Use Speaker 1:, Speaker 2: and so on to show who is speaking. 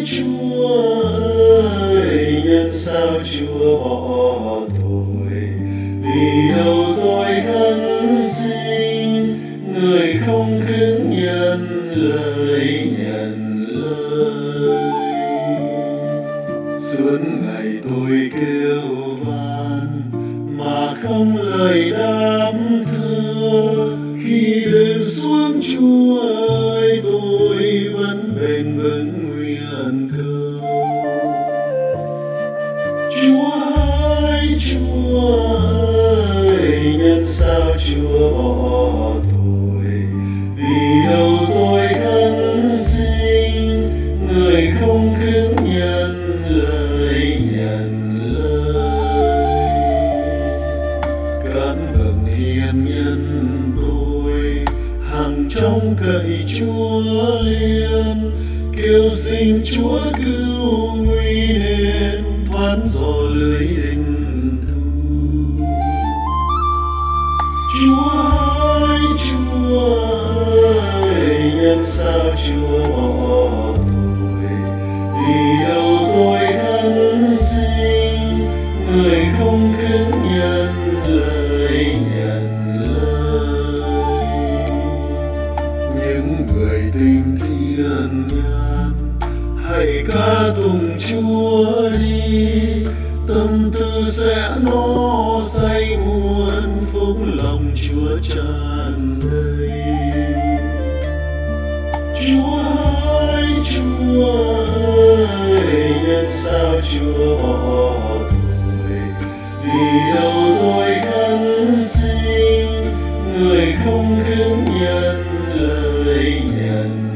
Speaker 1: Chúa ơi, nhân sao Chúa bỏ tôi, vì đâu tôi khấn xin người không cứng nhận lời. Suốt ngày tôi kêu van mà không lời đáp thưa, khi đêm xuống Chúa ơi tôi vẫn bền vững nguyện cầu. Chúa ơi, nhân sao Chúa bỏ tôi, vì đâu tôi khấn xin người không cứng nhận lời. Các bậc hiền nhân tôi hằng trông cậy Chúa liền, kêu xin Chúa cứu nguy nên thoát gió lưới đinh thu. Chúa ơi, nhân sao Chúa bỏ tôi, vì đâu tôi khấn xin người không cứng nhận lời. Những người tình thiên nhân hãy ca tụng Chúa đi, tâm tư sẽ nó say muôn phúc lòng Chúa tràn đầy. Chúa ơi, nhân sao Chúa bỏ tôi, vì đâu tôi khấn xin người không cứng nhận lời.